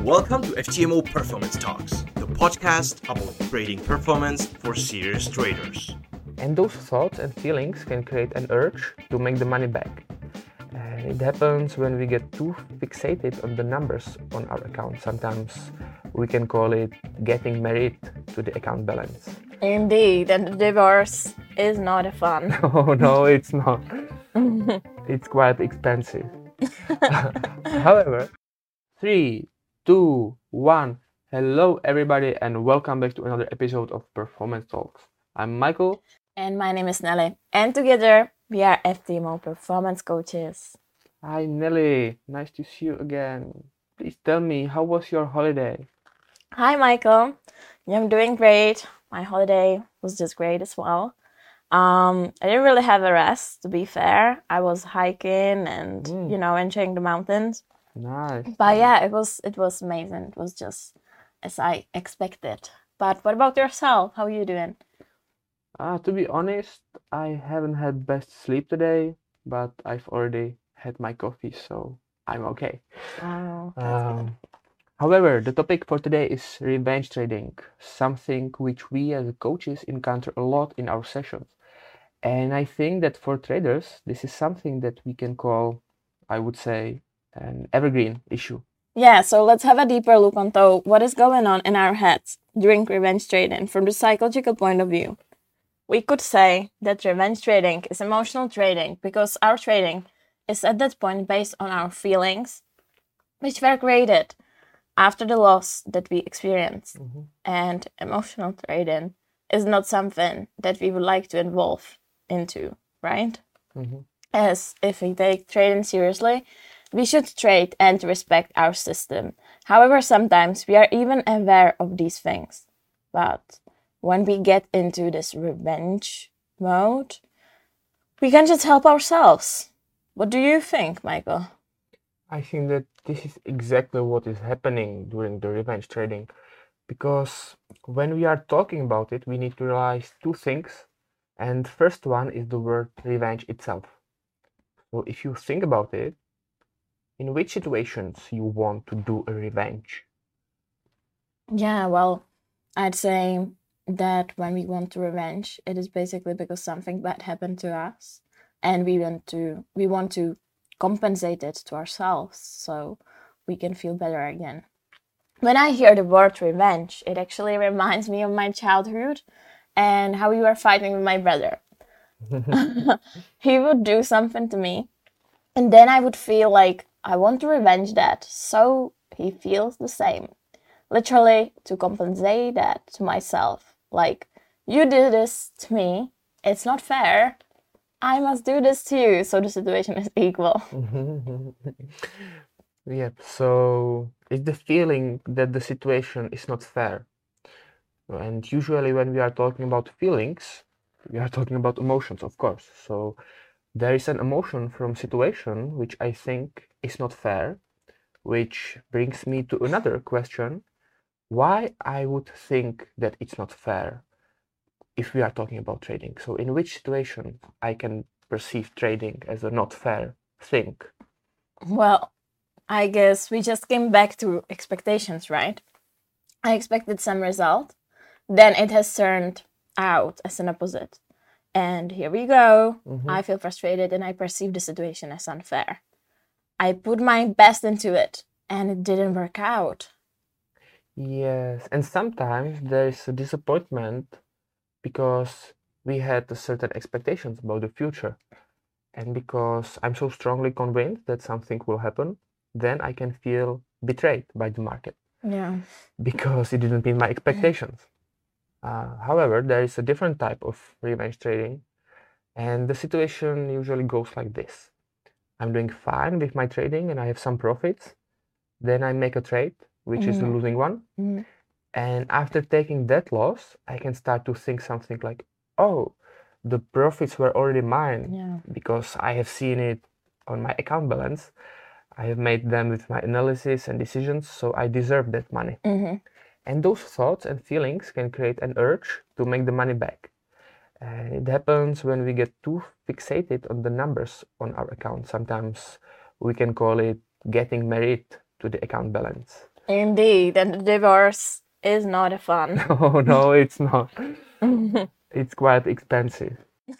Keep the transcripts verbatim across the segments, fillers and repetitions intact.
Welcome to F T M O Performance Talks, the podcast about trading performance for serious traders. And those thoughts and feelings can create an urge to make the money back. And it happens when we get too fixated on the numbers on our account. Sometimes we can call it getting married to the account balance. Indeed, and the divorce is not a fun. Oh no, it's not. It's quite expensive. However, three, two, one. Hello everybody and welcome back to another episode of Performance Talks. I'm Michael. And my name is Nelly. And together we are F T M O Performance Coaches. Hi Nelly, nice to see you again. Please tell me, how was your holiday? Hi Michael, I'm doing great. My holiday was just great as well. Um, I didn't really have a rest, to be fair. I was hiking and, Mm. you know, enjoying the mountains. Nice. But yeah, it was it was amazing. It was just as I expected. But what about yourself? How are you doing? Uh, to be honest, I haven't had best sleep today, but I've already had my coffee, so I'm okay. Oh, Um, however, the topic for today is revenge trading, something which we as coaches encounter a lot in our sessions. And I think that for traders, this is something that we can call, I would say, an evergreen issue. Yeah, so let's have a deeper look on though what is going on in our heads during revenge trading from the psychological point of view. We could say that revenge trading is emotional trading because our trading is at that point based on our feelings, which were created after the loss that we experienced. Mm-hmm. And emotional trading is not something that we would like to involve into, right? Mm-hmm. As if we take trading seriously, we should trade and respect our system. However, sometimes we are even aware of these things. But when we get into this revenge mode, we can just help ourselves. What do you think, Michael? I think that this is exactly what is happening during the revenge trading, because when we are talking about it, we need to realize two things. And first one is the word revenge itself. So if you think about it, in which situations you want to do a revenge? Yeah, well, I'd say that when we want to revenge, it is basically because something bad happened to us, and we want to we want to compensate it to ourselves so we can feel better again. When I hear the word revenge, it actually reminds me of my childhood and how we were fighting with my brother. He would do something to me, and then I would feel like I want to revenge that, so he feels the same. Literally, to compensate that to myself. Like, you did this to me, it's not fair, I must do this to you, so the situation is equal. Yep, so it's the feeling that the situation is not fair. And usually when we are talking about feelings, we are talking about emotions, of course. So there is an emotion from situation which I think is not fair, which brings me to another question. Why I would think that it's not fair if we are talking about trading? So in which situation I can perceive trading as a not fair thing? Well, I guess we just came back to expectations, right? I expected some result, then it has turned out as an opposite. And here we go. Mm-hmm. I feel frustrated and I perceive the situation as unfair. I put my best into it and it didn't work out. Yes, and sometimes there is a disappointment because we had a certain expectations about the future. And because I'm so strongly convinced that something will happen, then I can feel betrayed by the market Yeah. because it didn't meet my expectations. Uh, however, there is a different type of revenge trading, and the situation usually goes like this. I'm doing fine with my trading and I have some profits. Then I make a trade, which is the Mhm. losing one. Mhm. And after taking that loss, I can start to think something like, oh, the profits were already mine Yeah. because I have seen it on my account balance. I have made them with my analysis and decisions, so I deserve that money. Mm-hmm. And those thoughts and feelings can create an urge to make the money back. And it happens when we get too fixated on the numbers on our account. Sometimes we can call it getting married to the account balance. Indeed, and the divorce is not fun. Oh no, it's not. It's quite expensive.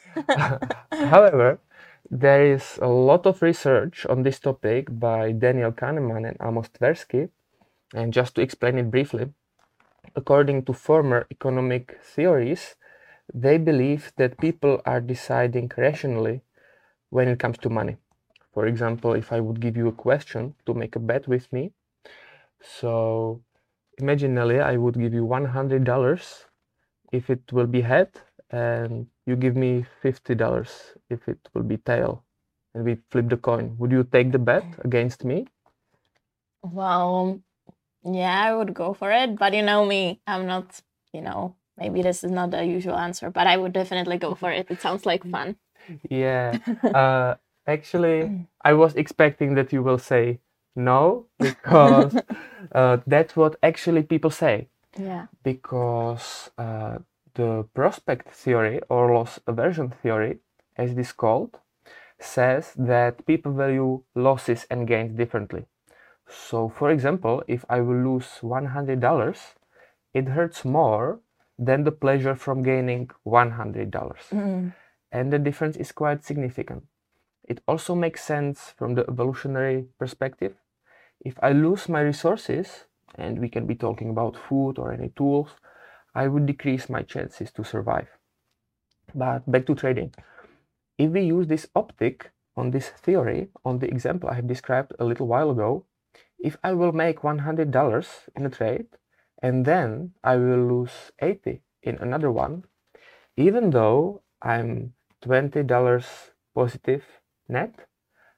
However, there is a lot of research on this topic by Daniel Kahneman and Amos Tversky. And just to explain it briefly, according to former economic theories, they believe that people are deciding rationally when it comes to money. For example, if I would give you a question to make a bet with me, so imaginally I would give you one hundred dollars if it will be head, and you give me fifty dollars if it will be tail, and we flip the coin. Would you take the bet against me? Well, yeah, I would go for it, but you know me, I'm not, you know, maybe this is not the usual answer, but I would definitely go for it. It sounds like fun. Yeah. Uh, actually, I was expecting that you will say no, because uh, that's what actually people say. Yeah. Because uh, the prospect theory or loss aversion theory, as it is called, says that people value losses and gains differently. So, for example, if I will lose one hundred dollars, it hurts more than the pleasure from gaining one hundred dollars. Mm. And the difference is quite significant. It also makes sense from the evolutionary perspective. If I lose my resources, and we can be talking about food or any tools, I would decrease my chances to survive. But back to trading. If we use this optic on this theory, on the example I have described a little while ago, if I will make one hundred dollars in a trade, and then I will lose eighty in another one, even though I'm twenty dollars positive net,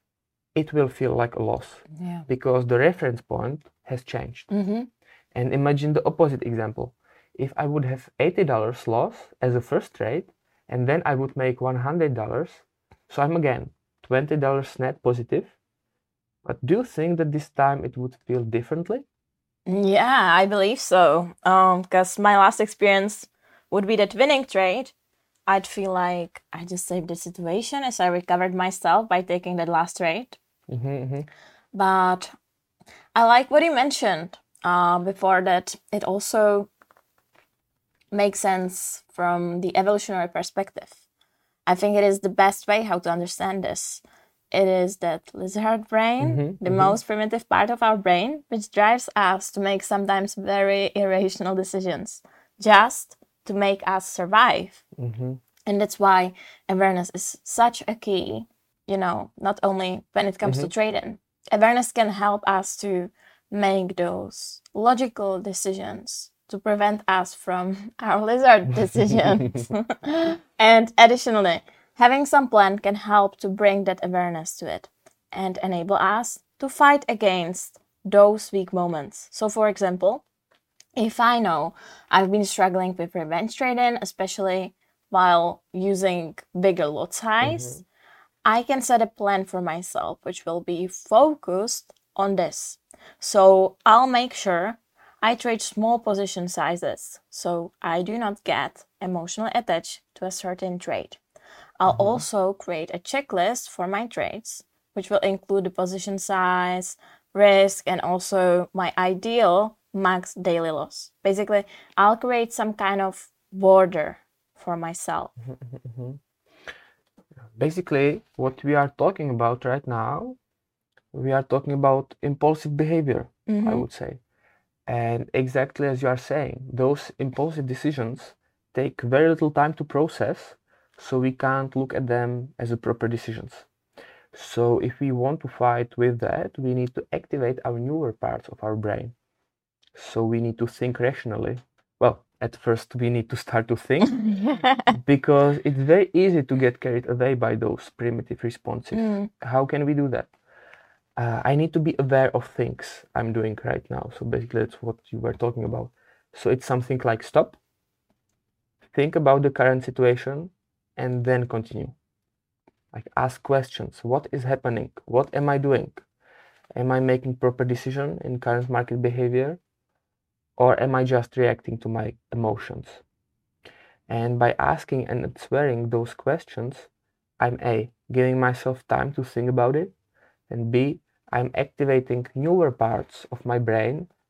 it will feel like a loss. Yeah. Because the reference point has changed. Mm-hmm. And imagine the opposite example. If I would have eighty dollars loss as a first trade, and then I would make one hundred dollars, so I'm again twenty dollars net positive. But do you think that this time it would feel differently? Yeah, I believe so. Um, because my last experience would be that winning trade, I'd feel like I just saved the situation as I recovered myself by taking that last trade. Mm-hmm, mm-hmm. But I like what you mentioned uh, before, that it also makes sense from the evolutionary perspective. I think it is the best way how to understand this. It is that lizard brain, Mm-hmm, the mm-hmm. most primitive part of our brain, which drives us to make sometimes very irrational decisions, just to make us survive. Mm-hmm. And that's why awareness is such a key, you know, not only when it comes Mm-hmm. to trading. Awareness can help us to make those logical decisions to prevent us from our lizard decisions. And additionally, having some plan can help to bring that awareness to it and enable us to fight against those weak moments. So, for example, if I know I've been struggling with revenge trading, especially while using bigger lot size, I can set a plan for myself which will be focused on this. So I'll make sure I trade small position sizes so I do not get emotionally attached to a certain trade. I'll also create a checklist for my trades, which will include the position size, risk, and also my ideal max daily loss. Basically, I'll create some kind of border for myself. Basically, what we are talking about right now, we are talking about impulsive behavior, I would say. And exactly as you are saying, those impulsive decisions take very little time to process, so we can't look at them as a proper decisions. So if we want to fight with that, we need to activate our newer parts of our brain. So we need to think rationally. Well, at first we need to start to think, because it's very easy to get carried away by those primitive responses. Mm. How can we do that? Uh, I need to be aware of things I'm doing right now. So basically that's what you were talking about. So it's something like stop, think about the current situation, and then continue. Like ask questions. What is happening? What am I doing? Am I making proper decision in current market behavior? Or am I just reacting to my emotions? And by asking and answering those questions, I'm A, giving myself time to think about it, and B, I'm activating newer parts of my brain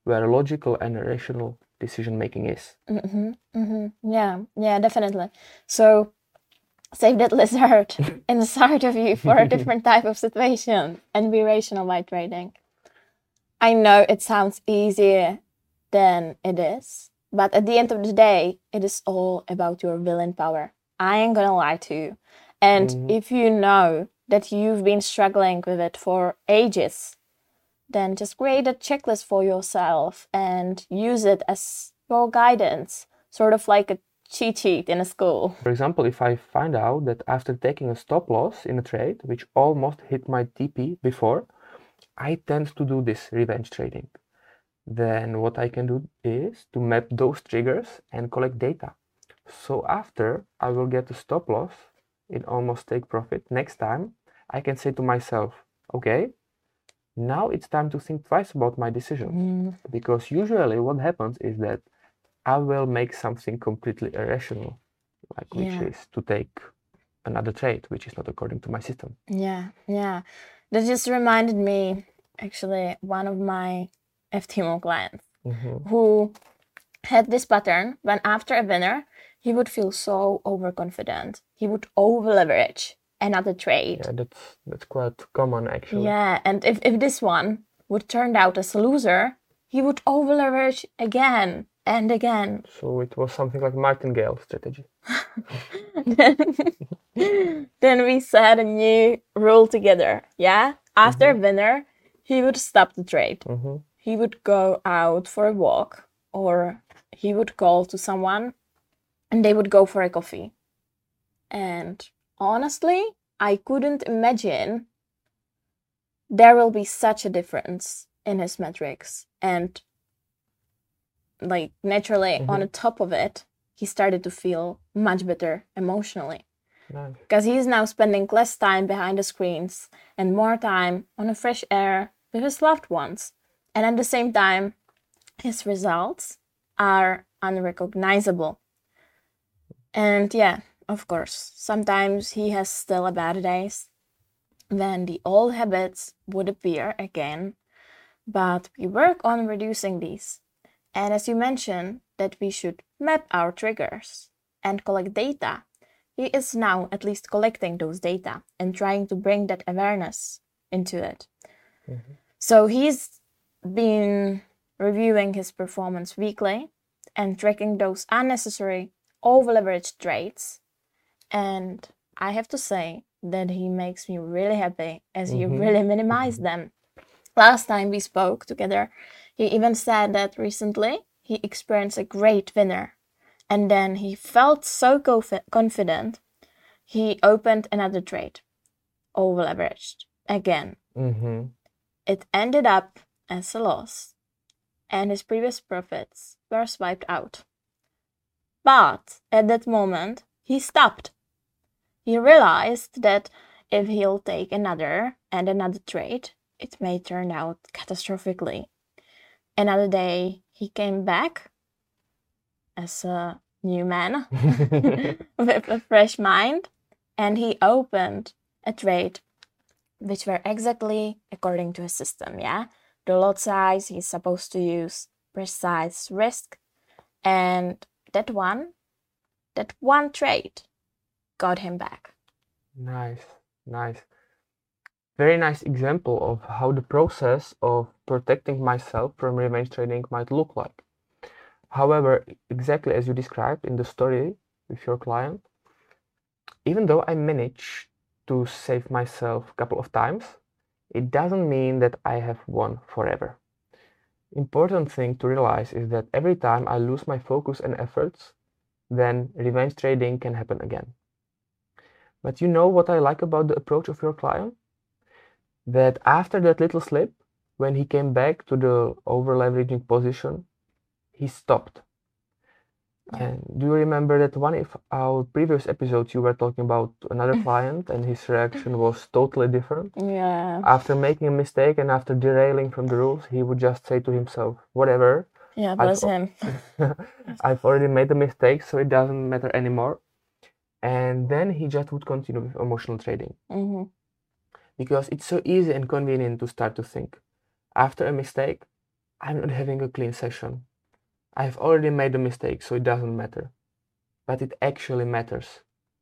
where logical and rational decision making is. Mm-hmm, mm-hmm. Yeah, yeah, definitely. So save that lizard inside of you for a different type of situation and be rational by trading. I know it sounds easier than it is, but at the end of the day, it is all about your will and power. I ain't gonna lie to you. And Mhm. if you know that you've been struggling with it for ages, then just create a checklist for yourself and use it as your guidance, sort of like a cheat sheet in a school. For example, if I find out that after taking a stop loss in a trade, which almost hit my T P before, I tend to do this revenge trading. Then what I can do is to map those triggers and collect data. So after I will get a stop loss in almost take profit, next time I can say to myself, okay, now it's time to think twice about my decisions. Mm. Because usually what happens is that I will make something completely irrational, like which Yeah. is to take another trade, which is not according to my system. Yeah, yeah. That just reminded me, actually, one of my F T M O clients Mhm. who had this pattern when after a winner, he would feel so overconfident. He would over leverage another trade. Yeah, that's that's quite common actually. Yeah, and if, if this one would turn out as a loser, he would over leverage again and again. So it was something like Martingale strategy. Then we set a new rule together. Yeah, after a winner, he would stop the trade. Mhm. He would go out for a walk, or he would call to someone and they would go for a coffee. And honestly, I couldn't imagine there will be such a difference in his metrics. And like naturally, on the top of it, he started to feel much better emotionally. Nice. Because he's now spending less time behind the screens and more time on the fresh air with his loved ones. And at the same time, his results are unrecognizable. And yeah, of course, sometimes he has still bad days when the old habits would appear again, but we work on reducing these. And as you mentioned, that we should map our triggers and collect data. He is now at least collecting those data and trying to bring that awareness into it. Mm-hmm. So he's been reviewing his performance weekly and tracking those unnecessary over-leveraged trades. And I have to say that he makes me really happy as he Mhm. really minimized them. Last time we spoke together, he even said that recently he experienced a great winner. And then he felt so confi- confident, he opened another trade, over-leveraged again. Mhm. It ended up as a loss, and his previous profits were swiped out. But at that moment, he stopped. He realized that if he'll take another and another trade, it may turn out catastrophically. Another day, he came back as a new man with a fresh mind, and he opened a trade which were exactly according to his system, yeah? The lot size he's supposed to use, precise risk, and that one, that one trade got him back. Nice, nice. Very nice example of how the process of protecting myself from revenge trading might look like. However, exactly as you described in the story with your client, even though I managed to save myself a couple of times, it doesn't mean that I have won forever. Important thing to realize is that every time I lose my focus and efforts, then revenge trading can happen again. But you know what I like about the approach of your client? That after that little slip, when he came back to the over-leveraging position, he stopped. Yeah. And do you remember that one of our previous episodes you were talking about another client and his reaction was totally different? Yeah. After making a mistake and after derailing from the rules, he would just say to himself, whatever, Yeah, bless I've, him. I've already made a mistake, so it doesn't matter anymore. And then he just would continue with emotional trading. Mm-hmm. Because it's so easy and convenient to start to think, after a mistake, I'm not having a clean session. I've already made a mistake, so it doesn't matter. But it actually matters.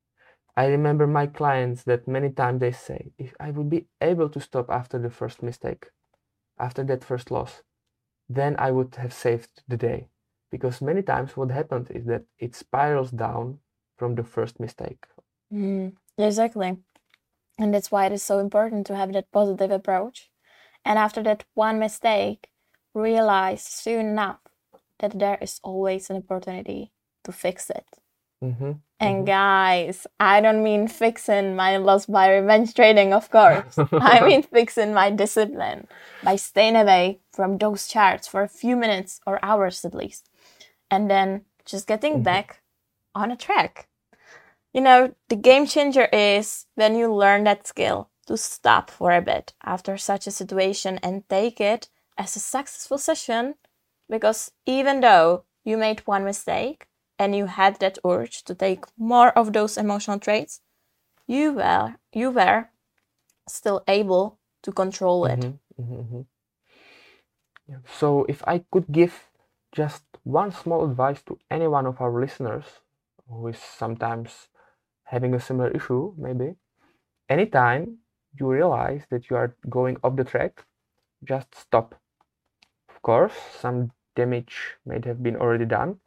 I remember my clients that many times they say, if I would be able to stop after the first mistake, after that first loss, then I would have saved the day. Because many times what happened is that it spirals down from the first mistake. Mm, exactly. And that's why it is so important to have that positive approach. And after that one mistake, realize soon enough that there is always an opportunity to fix it. Mm-hmm. And mm-hmm. guys, I don't mean fixing my loss by revenge trading, of course. I mean fixing my discipline by staying away from those charts for a few minutes or hours at least. And then just getting Mm-hmm. back on a track. You know, the game changer is when you learn that skill to stop for a bit after such a situation and take it as a successful session. Because even though you made one mistake, and you had that urge to take more of those emotional traits, you were you were still able to control it. Mm-hmm, mm-hmm, mm-hmm. Yeah. So if I could give just one small advice to any one of our listeners who is sometimes having a similar issue, maybe, anytime you realize that you are going off the track, just stop. Of course, some damage may have been already done,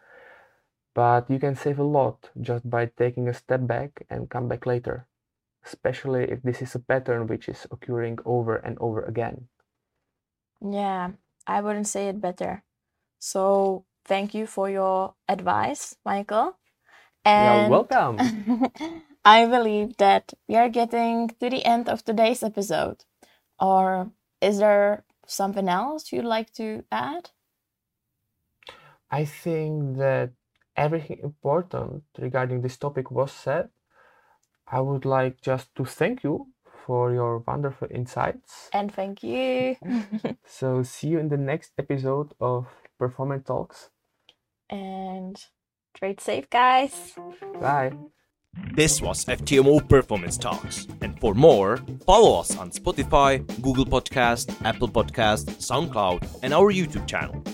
but you can save a lot just by taking a step back and come back later, especially if this is a pattern which is occurring over and over again. Yeah, I wouldn't say it better. So thank you for your advice, Michael. And You're welcome. I believe that we are getting to the end of today's episode. Or is there something else you'd like to add? I think that everything important regarding this topic was said. I would like just to thank you for your wonderful insights. And thank you. So see you in the next episode of Performance Talks. And trade safe, guys. Bye. This was F T M O Performance Talks. And for more, follow us on Spotify, Google Podcast, Apple Podcast, SoundCloud, and our YouTube channel.